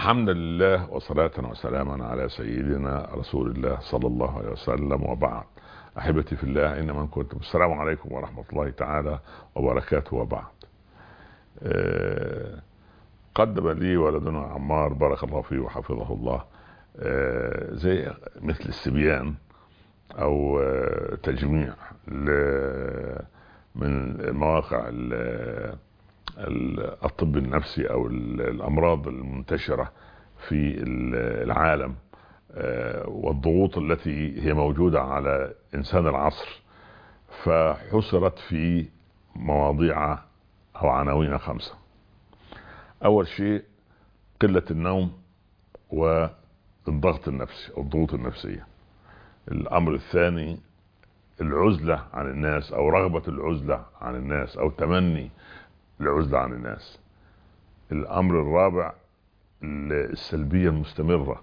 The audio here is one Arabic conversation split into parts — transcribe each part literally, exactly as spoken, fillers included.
الحمد لله وصلاة وسلاما على سيدنا رسول الله صلى الله عليه وسلم، وبعد. أحبتي في الله أينما كنتم، السلام عليكم ورحمة الله تعالى وبركاته. وبعد، أه قدم لي ولدنا عمار بارك الله فيه وحفظه الله أه زي مثل السبيان أو أه تجميع من مواقع الطب النفسي او الامراض المنتشرة في العالم والضغوط التي هي موجودة على انسان العصر، فحصرت في مواضيع او عناوين خمسة. اول شيء قلة النوم والضغط النفسي او الضغوط النفسية. الامر الثاني العزلة عن الناس او رغبة العزلة عن الناس او تمني العزلة عن الناس. الامر الرابع السلبية المستمرة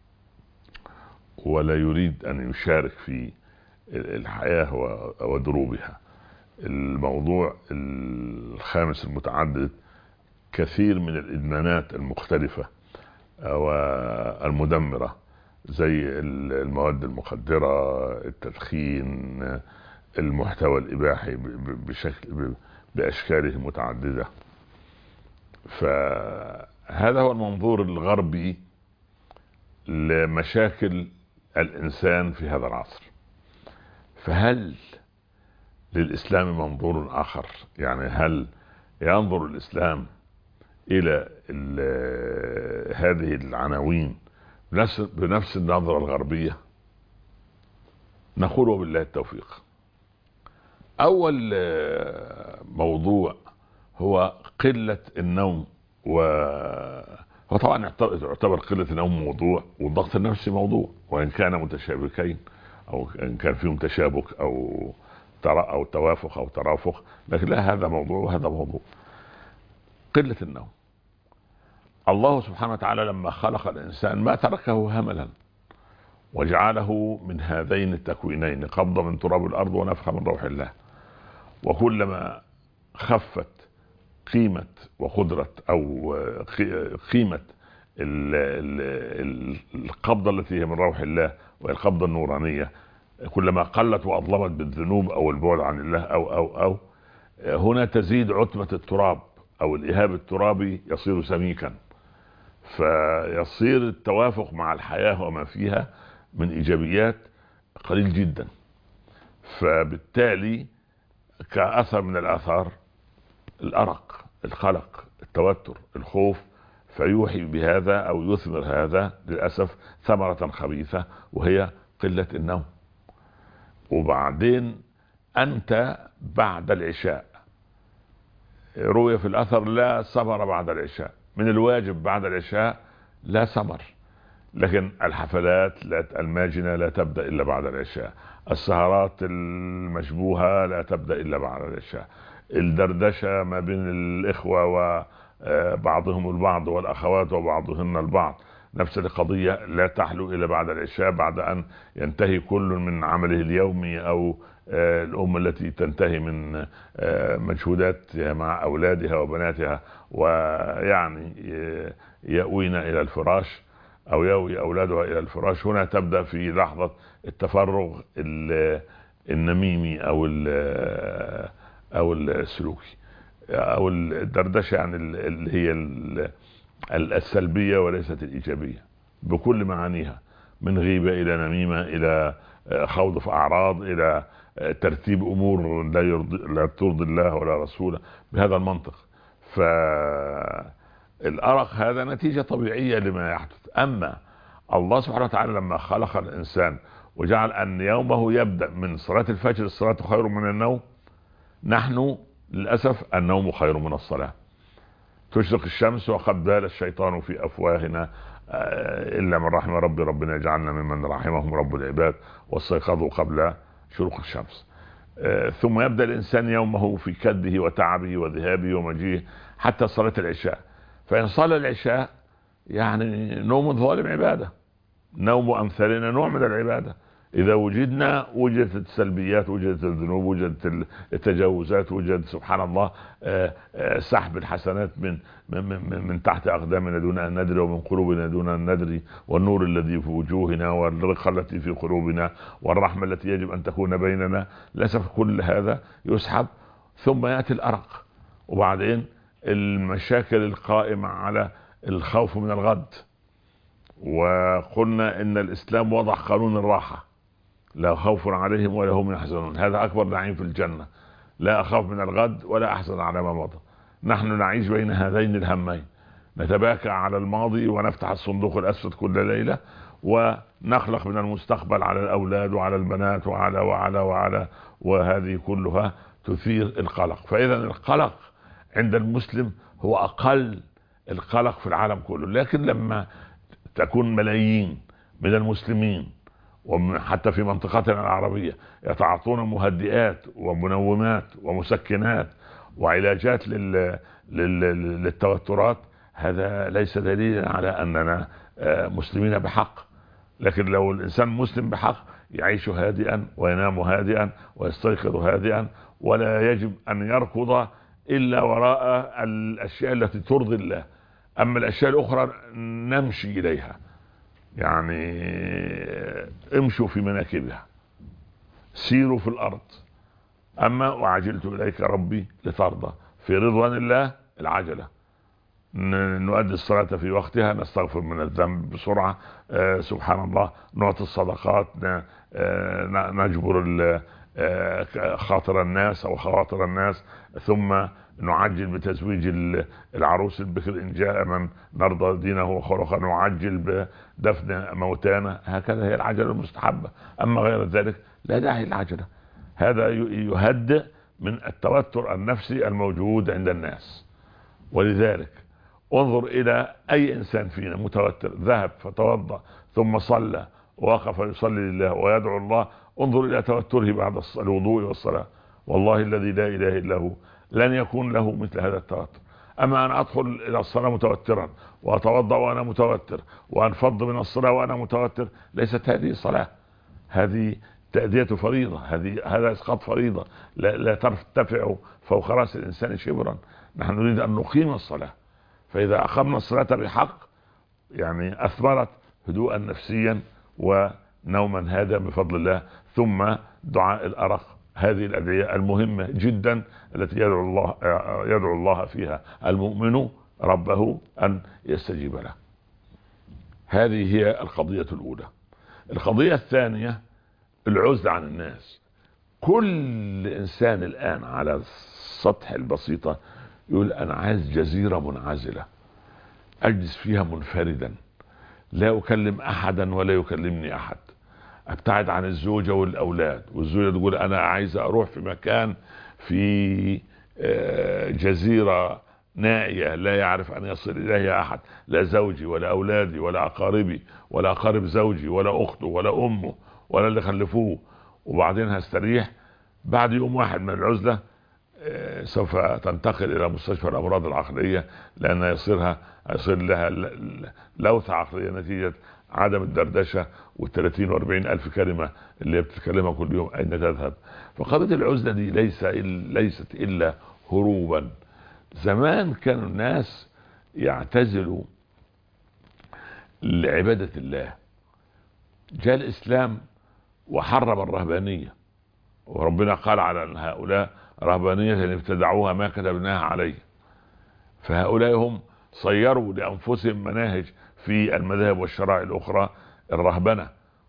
ولا يريد ان يشارك في الحياة ودروبها. الموضوع الخامس المتعدد كثير من الادمانات المختلفة والمدمرة زي المواد المخدرة، التدخين، المحتوى الاباحي بشكل باشكاله المتعددة. فهذا هو المنظور الغربي لمشاكل الانسان في هذا العصر. فهل للاسلام منظور اخر؟ يعني هل ينظر الاسلام الى هذه العناوين بنفس, بنفس النظرة الغربية؟ نقول وبالله التوفيق. اول موضوع هو قلة النوم، وهو طبعا يعتبر قلة النوم موضوع والضغط النفسي موضوع، وان كان متشابكين او ان كان فيهم تشابك او ترى او توافق او ترافق، لكن لا، هذا موضوع وهذا موضوع. قلة النوم، الله سبحانه وتعالى لما خلق الانسان ما تركه هملا، وجعله من هذين التكوينين، قبضة من تراب الارض ونفخة من روح الله. وكلما خفت قيمة وقدرة او قيمة القبضة التي هي من روح الله والقبضة النورانية، كلما قلت واظلمت بالذنوب او البعد عن الله او او او هنا تزيد عتمة التراب او الاهاب الترابي، يصير سميكا، فيصير التوافق مع الحياة وما فيها من ايجابيات قليل جدا. فبالتالي كأثر من الآثار الأرق، القلق، التوتر، الخوف، فيوحي بهذا أو يثمر هذا للأسف ثمرة خبيثة وهي قلة النوم. وبعدين أنت بعد العشاء، روي في الأثر لا سمر بعد العشاء، من الواجب بعد العشاء لا سمر، لكن الحفلات الماجنة لا تبدأ إلا بعد العشاء، السهرات المشبوهة لا تبدأ إلا بعد العشاء، الدردشة ما بين الإخوة وبعضهم البعض والأخوات وبعضهن البعض نفس القضية لا تحلو إلا بعد العشاء، بعد أن ينتهي كل من عمله اليومي أو الأم التي تنتهي من مجهوداتها مع أولادها وبناتها ويعني يأوين إلى الفراش او يأوي اولادها الى الفراش. هنا تبدأ في لحظة التفرغ النميمي او او السلوكي او الدردشة، يعني اللي هي السلبية وليست الايجابية بكل معانيها، من غيبة الى نميمة الى خوض في اعراض الى ترتيب امور لا يرضي لا ترضي الله ولا رسوله بهذا المنطق. ف الأرق هذا نتيجة طبيعية لما يحدث. أما الله سبحانه وتعالى لما خلق الإنسان وجعل أن يومه يبدأ من صلاة الفجر، الصلاة خير من النوم، نحن للأسف النوم خير من الصلاة. تشرق الشمس وقد بال الشيطان في أفواهنا إلا من رحم ربي، ربنا يجعلنا ممن رحمهم رب العباد واستيقظوا قبل شروق الشمس. ثم يبدأ الإنسان يومه في كده وتعبه وذهابه ومجيه حتى صلاة العشاء. فإن صلى العشاء يعني نوم ظالم عبادة، نوم أمثالنا نوع من العبادة. إذا وجدنا وجدت السلبيات، وجدت الذنوب، وجدت التجاوزات، وجدت سبحان الله سحب الحسنات من من من, من تحت أقدامنا دون أن ندري، ومن قلوبنا دون أن ندري، والنور الذي في وجوهنا، والرقة التي في قلوبنا، والرحمة التي يجب أن تكون بيننا. للأسف كل هذا يسحب، ثم يأتي الأرق، وبعدين المشاكل القائمة على الخوف من الغد. وقلنا إن الإسلام وضع قانون الراحة، لا خوف عليهم ولا هم يحزنون، هذا أكبر نعيم في الجنة، لا أخاف من الغد ولا أحزن على ما مضى. نحن نعيش بين هذين الهمين، نتباكى على الماضي ونفتح الصندوق الأسود كل ليلة، ونخلق من المستقبل على الأولاد وعلى البنات وعلى وعلى وعلى وهذه كلها تثير القلق. فإذا القلق عند المسلم هو أقل القلق في العالم كله. لكن لما تكون ملايين من المسلمين وحتى في منطقتنا العربية يتعاطون مهدئات ومنومات ومسكنات وعلاجات لل... لل... للتوترات، هذا ليس دليلا على أننا مسلمين بحق. لكن لو الإنسان مسلم بحق يعيش هادئا وينام هادئا ويستيقظ هادئا، ولا يجب أن يركض إلا وراء الأشياء التي ترضي الله. أما الأشياء الأخرى نمشي إليها، يعني امشوا في مناكبها، سيروا في الأرض. أما وعجلت إليك ربي لترضى، في رضوان الله العجلة، نؤدي الصلاة في وقتها، نستغفر من الذنب بسرعة، آه سبحان الله، نعطي الصدقات، آه نجبر آه خاطر الناس أو خواطر الناس، ثم نعجل بتزويج العروس البكر إن جاء من نرضى دينه وخلقه، نعجل بدفن موتانا. هكذا هي العجلة المستحبة. أما غير ذلك لا داعي للعجلة، هذا يهدئ من التوتر النفسي الموجود عند الناس. ولذلك انظر إلى أي إنسان فينا متوتر ذهب فتوضأ ثم صلى ووقف يصلي لله ويدعو الله، انظر إلى توتره بعد الوضوء والصلاة، والله الذي لا إله إلا هو لن يكون له مثل هذا التوتر. أما أن أدخل إلى الصلاة متوترا وأتوضأ وأنا متوتر وأنفض من الصلاة وأنا متوتر، ليست هذه صلاة، هذه تأدية فريضة، هذه هذا إسقاط فريضة لا, لا ترتفع فوق رأس الإنسان شبرا. نحن نريد أن نقيم الصلاة، فإذا أقمنا الصلاة بحق يعني أثمرت هدوءا نفسيا ونوما هادئا بفضل الله. ثم دعاء الأرق، هذه الأدعية المهمة جدا التي يدعو الله يدعو الله فيها المؤمن ربه أن يستجيب له. هذه هي القضية الأولى. القضية الثانية العزلة عن الناس. كل إنسان الآن على السطح البسيطة يقول أنا عايز جزيرة منعزلة أجلس فيها منفردا، لا أكلم أحدا ولا يكلمني أحد، ابتعد عن الزوجة والأولاد، والزوجة تقول أنا عايزة أروح في مكان في جزيرة نائية لا يعرف أن يصل إليها أحد، لا زوجي ولا أولادي ولا أقاربي ولا أقارب زوجي ولا أخته ولا أمه ولا اللي خلفوه، وبعدين هستريح. بعد يوم واحد من العزلة سوف تنتقل إلى مستشفى الأمراض العقلية، لأن يصيرها يصير لها لوثة عقلية نتيجة عدم الدردشة والثلاثين واربعين ألف كلمة اللي بتتكلمها كل يوم أين تذهب. فقضية العزلة دي ليس ليست إلا هروبا. زمان كانوا الناس يعتزلوا لعبادة الله، جاء الإسلام وحرم الرهبانية، وربنا قال على أن هؤلاء رهبانية ابتدعوها ما كتبناها عليه. فهؤلاء هم صيروا لأنفسهم مناهج في المذاهب والشرائع الأخرى، الرهبنة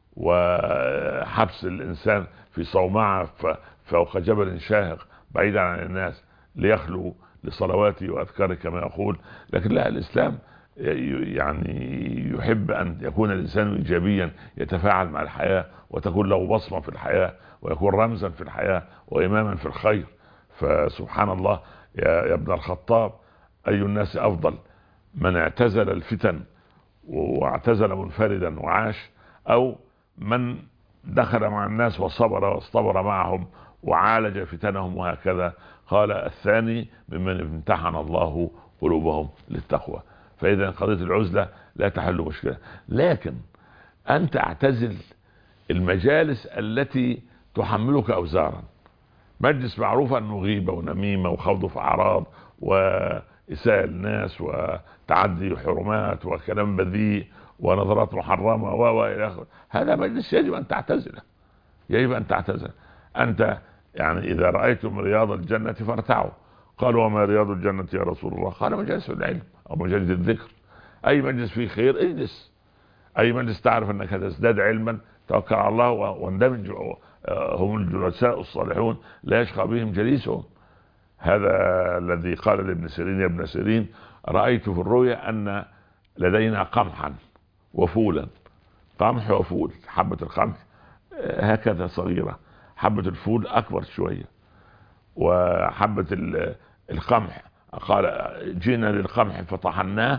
وحبس الإنسان في صومعة فوق جبل شاهق بعيدا عن الناس ليخلو لصلواته وأذكاره كما يقول. لكن لا، الإسلام يعني يحب أن يكون الإنسان إيجابيا، يتفاعل مع الحياة وتكون له بصمة في الحياة ويكون رمزا في الحياة وإماما في الخير. فسبحان الله يا ابن الخطاب، أي الناس أفضل، من اعتزل الفتن واعتزل منفردا وعاش، أو من دخل مع الناس وصبر واصطبر معهم وعالج فتنهم وهكذا؟ قال الثاني ممن امتحن الله قلوبهم للتقوى. فإذا قضية العزلة لا تحل مشكلة. لكن أنت اعتزل المجالس التي تحملك أوزارا. مجلس معروف أنه غيبة ونميمة وخوض في أعراض وإساءة الناس وتعدي حرمات وكلام بذيء ونظرات محرمة وإلى آخره، هذا مجلس يجب أن تعتزله، يجب أن تعتزله. أنت يعني إذا رأيتم رياض الجنة فارتعوا. قالوا وما رياض الجنة يا رسول الله؟ قال مجالس العلم أو مجالس الذكر. أي مجلس فيه خير اجلس، أي مجلس تعرف أنك تزداد علما توكل على الله واندمج. هم الجلساء الصالحون لا يشقى بهم جليسهم. هذا الذي قال لابن سيرين يا ابن سيرين رأيت في الرؤيا أن لدينا قمحا وفولا. قمح وفول، حبة القمح هكذا صغيرة، حبة الفول أكبر شوية، وحبة القمح قال جينا للقمح فطحناه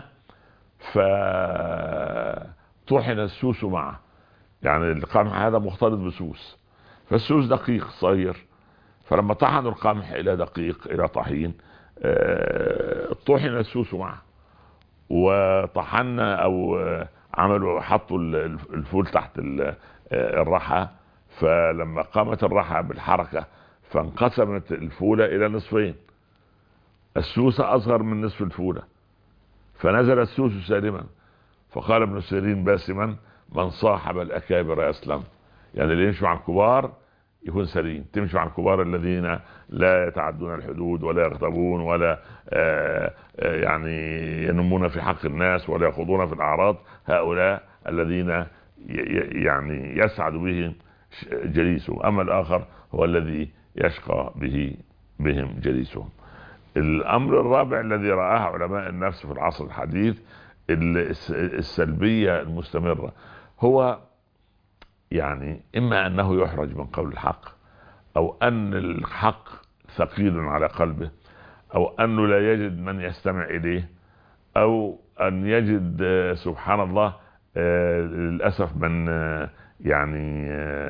فطحن السوس معه. يعني القمح هذا مختلط بسوس، فالسوس دقيق صغير، فلما طحنوا القمح إلى دقيق إلى طحين طحن السوس معه. وطحنا أو عملوا حطوا الفول تحت الرحى، فلما قامت الرحى بالحركة فانقسمت الفولة إلى نصفين، السوسة أصغر من نصف الفولة، فنزل السوس سالما. فقال ابن سيرين باسما من صاحب الأكابر يسلم. يعني اللي يمشي مع الكبار يكون سليم. تمشي مع الكبار الذين لا يتعدون الحدود ولا يغتابون ولا آآ آآ يعني ينمون في حق الناس ولا يخوضون في الأعراض، هؤلاء الذين يعني يسعد بهم جليسهم. أما الآخر هو الذي يشقى به بهم جليسهم. الأمر الرابع الذي رآه علماء النفس في العصر الحديث السلبية المستمرة، هو يعني إما أنه يحرج من قول الحق، أو أن الحق ثقيل على قلبه، أو أنه لا يجد من يستمع إليه، أو أن يجد سبحان الله للأسف من يعني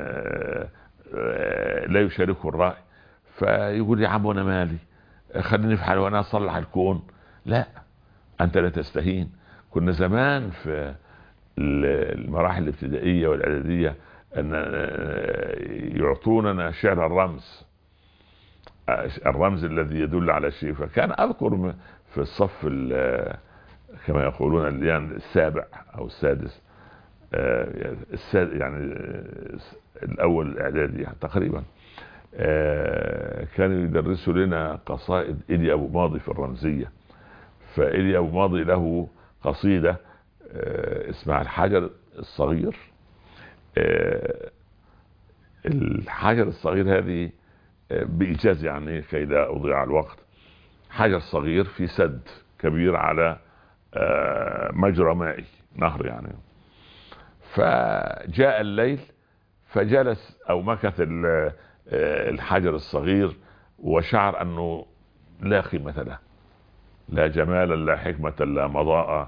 لا يشاركه الرأي، فيقول يا عم أنا مالي، خليني في حالي وأنا أصلح الكون. لا، أنت لا تستهين. كنا زمان في المراحل الابتدائية والإعدادية أن يعطوننا شعر الرمز، الرمز الذي يدل على شيء. فكان أذكر في الصف كما يقولون الآن السابع أو السادس، يعني الأول الإعدادي تقريبا، كانوا يدرسوا لنا قصائد إلي أبو ماضي في الرمزية. فإلي أبو ماضي له قصيدة اسمها الحجر الصغير. الحجر الصغير هذه بإيجاز يعني كي لا أضيع الوقت، حجر صغير في سد كبير على مجرى مائي، نهر يعني. فجاء الليل فجلس أو مكث الحجر الصغير وشعر أنه لا قيمة له، لا جمالا لا حكمة لا مضاء،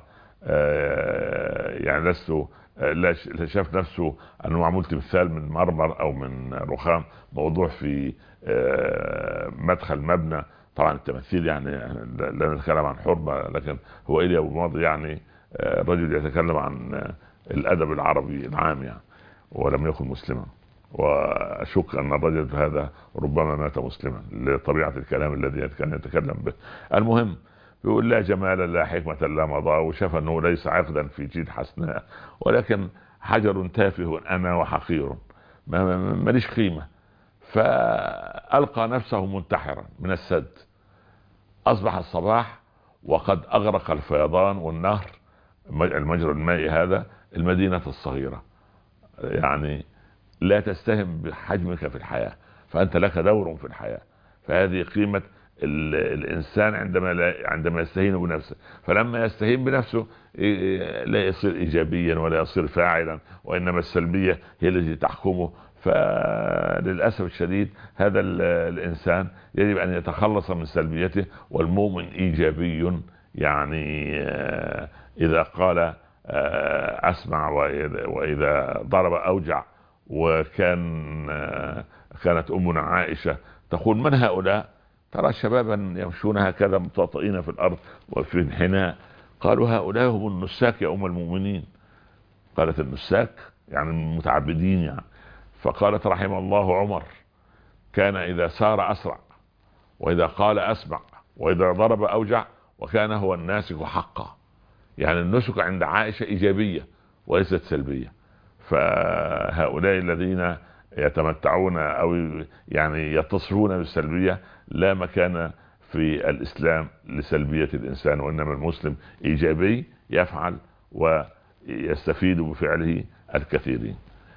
يعني لست لا شاف نفسه أنه معمول تمثال من مرمر أو من رخام موضوع في مدخل مبنى. طبعا التمثيل يعني لا نتكلم عن حرمة، لكن هو إلي أبو ماضي يعني رجل يتكلم عن الأدب العربي العام يعني، ولم يكن مسلما، وأشك أن الرجل هذا ربما مات مسلما لطبيعة الكلام الذي كان يتكلم به. المهم يقول لا جمال لا حكمة لا مضاء، وشاف أنه ليس عقدا في جيد حسناء، ولكن حجر تافه أنا وحقير ماليش قيمة. فألقى نفسه منتحرا من السد. أصبح الصباح وقد أغرق الفيضان والنهر المجرى المائي هذا المدينة الصغيرة. يعني لا تستهم بحجمك في الحياة، فأنت لك دور في الحياة. فهذه قيمة الإنسان عندما لا عندما يستهين بنفسه. فلما يستهين بنفسه لا يصير إيجابيا ولا يصير فاعلا، وإنما السلبية هي التي تحكمه. فللأسف الشديد هذا الإنسان يجب أن يتخلص من سلبيته، والمؤمن إيجابي. يعني إذا قال أسمع وإذا ضرب أوجع. وكان كانت أمنا عائشة تقول من هؤلاء؟ ترى شبابا يمشون هكذا متطئين في الأرض وفي انحناء. قالوا هؤلاء هم النساك يا أم المؤمنين. قالت النساك يعني المتعبدين يعني. فقالت رحم الله عمر: كان إذا سار أسرع، وإذا قال أسمع، وإذا ضرب أوجع، وكان هو الناسك حقا. يعني النسك عند عائشة إيجابية وليست سلبية. فهؤلاء الذين يتمتعون أو يعني يتصفون بالسلبية لا مكان في الإسلام لسلبية الإنسان، وإنما المسلم إيجابي يفعل ويستفيد بفعله الكثيرين.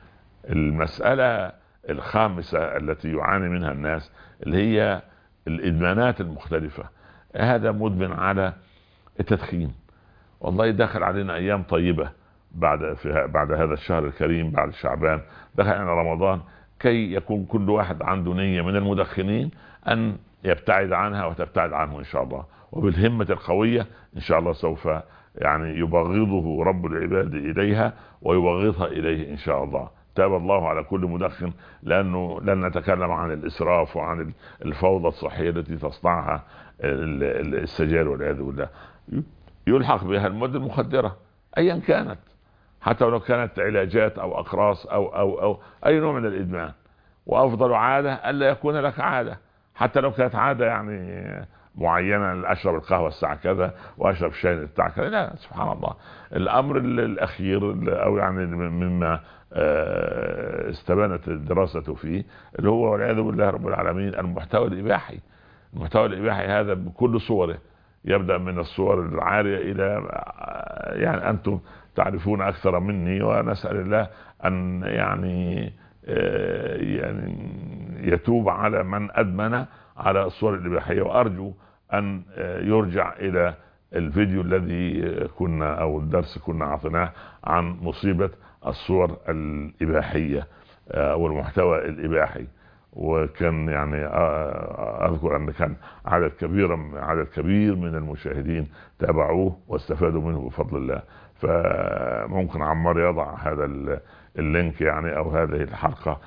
المسألة الخامسة التي يعاني منها الناس اللي هي الإدمانات المختلفة. هذا مدمن على التدخين. والله دخل علينا أيام طيبة بعد في بعد هذا الشهر الكريم، بعد شعبان دخل علينا رمضان، كي يكون كل واحد عنده نية من المدخنين أن يبتعد عنها وتبتعد عنه إن شاء الله، وبالهمة القوية إن شاء الله سوف يعني يبغضه رب العباد إليها ويبغضها إليه إن شاء الله. تاب الله على كل مدخن، لأنه لن نتكلم عن الإسراف وعن الفوضى الصحية التي تصنعها السجائر والعياذ بالله. يلحق بها المواد المخدرة أيا كانت، حتى لو كانت علاجات أو أقراص أو أو أو أي نوع من الإدمان. وأفضل عادة ألا يكون لك عادة، حتى لو كانت عادة يعني معينة، أشرب القهوة الساعة كذا وأشرب الشاي الساعة كذا، لا سبحان الله. الأمر الأخير أو يعني مما استبانت الدراسة فيه اللي هو والعياذ بالله رب العالمين المحتوى الإباحي. المحتوى الإباحي هذا بكل صوره، يبدأ من الصور العارية إلى يعني أنتم تعرفون أكثر مني، ونسأل الله أن يعني يعني يتوب على من أدمن على الصور الإباحية. وأرجو أن يرجع إلى الفيديو الذي كنا أو الدرس كنا عطيناه عن مصيبة الصور الإباحية أو المحتوى الإباحي. وكان يعني اذكر ان كان عدد كبير عدد كبير من المشاهدين تابعوه واستفادوا منه بفضل الله. فممكن عمار يضع هذا اللينك يعني او هذه الحلقة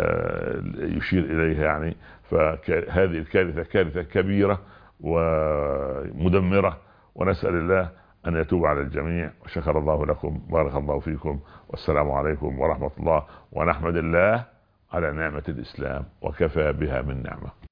يشير اليها يعني. فهذه الكارثة كارثة كبيرة ومدمرة، ونسأل الله أن يتوب على الجميع. وشكر الله لكم، بارك الله فيكم، والسلام عليكم ورحمة الله. ونحمد الله على نعمة الإسلام، وكفى بها من نعمة.